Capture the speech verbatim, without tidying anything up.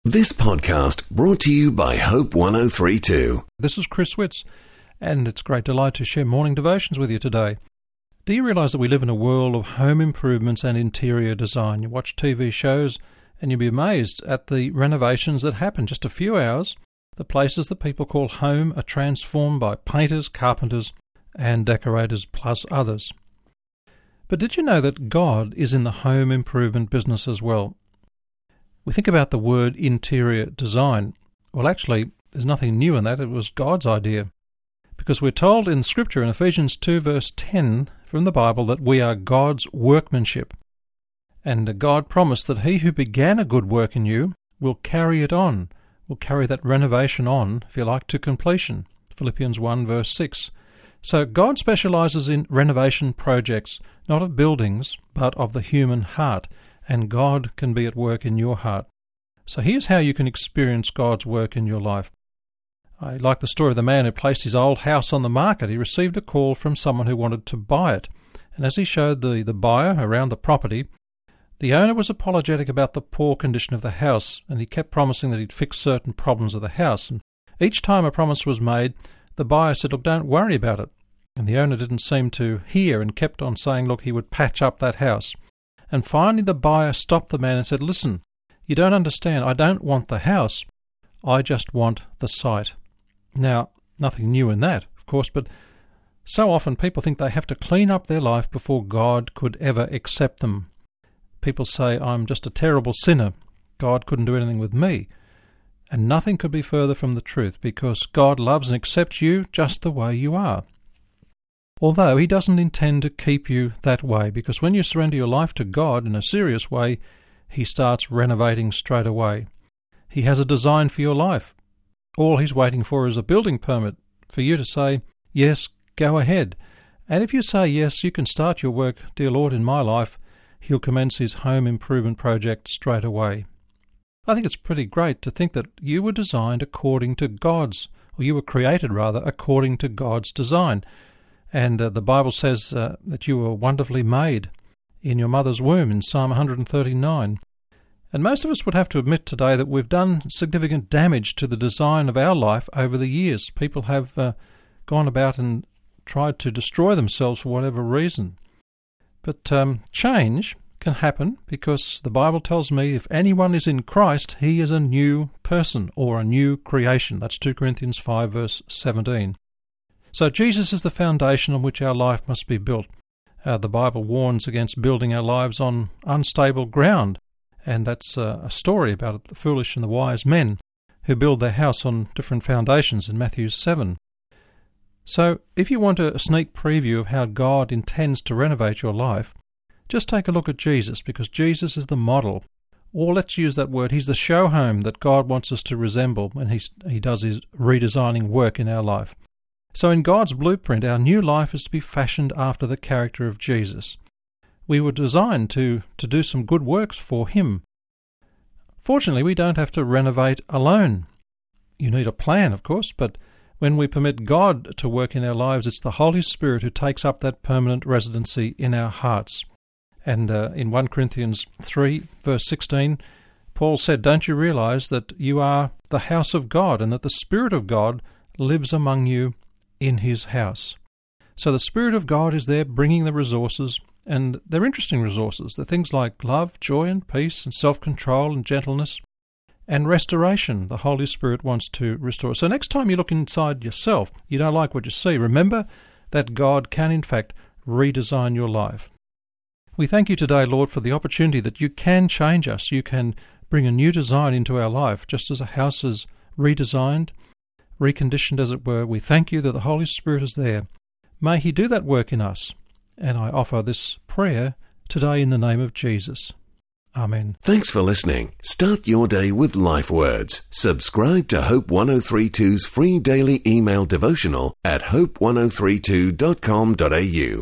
This podcast brought to you by Hope one oh three point two. This is Chris Witz, and it's a great delight to share morning devotions with you today. Do you realise that we live in a world of home improvements and interior design? You watch T V shows and you'll be amazed at the renovations that happen. Just a few hours, the places that people call home are transformed by painters, carpenters and decorators plus others. But did you know that God is in the home improvement business as well? We think about the word interior design. Well, actually, there's nothing new in that. It was God's idea. Because we're told in Scripture in Ephesians two verse ten from the Bible that we are God's workmanship. And God promised that he who began a good work in you will carry it on, will carry that renovation on, if you like, to completion. Philippians one verse six. So God specializes in renovation projects, not of buildings, but of the human heart. And God can be at work in your heart. So here's how you can experience God's work in your life. I like the story of the man who placed his old house on the market. He received a call from someone who wanted to buy it. And as he showed the, the buyer around the property, the owner was apologetic about the poor condition of the house, and he kept promising that he'd fix certain problems of the house. And each time a promise was made, the buyer said, look, don't worry about it. And the owner didn't seem to hear and kept on saying, look, he would patch up that house. And finally the buyer stopped the man and said, listen, you don't understand. I don't want the house. I just want the site. Now, nothing new in that, of course, but so often people think they have to clean up their life before God could ever accept them. People say, I'm just a terrible sinner. God couldn't do anything with me. And nothing could be further from the truth, because God loves and accepts you just the way you are. Although he doesn't intend to keep you that way, because when you surrender your life to God in a serious way, he starts renovating straight away. He has a design for your life. All he's waiting for is a building permit for you to say, yes, go ahead. And if you say, yes, you can start your work, dear Lord, in my life, he'll commence his home improvement project straight away. I think it's pretty great to think that you were designed according to God's, or you were created rather, according to God's design. And uh, the Bible says uh, that you were wonderfully made in your mother's womb in Psalm one thirty-nine. And most of us would have to admit today that we've done significant damage to the design of our life over the years. People have uh, gone about and tried to destroy themselves for whatever reason. But um, change can happen, because the Bible tells me if anyone is in Christ, he is a new person or a new creation. That's two Corinthians five verse seventeen. So Jesus is the foundation on which our life must be built. Uh, the Bible warns against building our lives on unstable ground, and that's uh, a story about the foolish and the wise men who build their house on different foundations in Matthew seven. So if you want a sneak preview of how God intends to renovate your life, just take a look at Jesus, because Jesus is the model. Or let's use that word, he's the show home that God wants us to resemble when he, he does his redesigning work in our life. So in God's blueprint, our new life is to be fashioned after the character of Jesus. We were designed to, to do some good works for him. Fortunately, we don't have to renovate alone. You need a plan, of course, but when we permit God to work in our lives, it's the Holy Spirit who takes up that permanent residency in our hearts. And uh, in First Corinthians three, verse sixteen, Paul said, don't you realize that you are the house of God, and that the Spirit of God lives among you in his house? So the Spirit of God is there bringing the resources, and they're interesting resources. They're things like love, joy and peace and self-control and gentleness and restoration. The Holy Spirit wants to restore. So next time you look inside yourself, you don't like what you see, remember that God can in fact redesign your life. We thank you today, Lord, for the opportunity that you can change us. You can bring a new design into our life, just as a house is redesigned, reconditioned as it were. We thank you that the Holy Spirit is there. May he do that work in us. And I offer this prayer today in the name of Jesus. Amen. Thanks for listening. Start your day with Life Words. Subscribe to Hope one oh three point two's free daily email devotional at hope one oh three two dot com dot a u.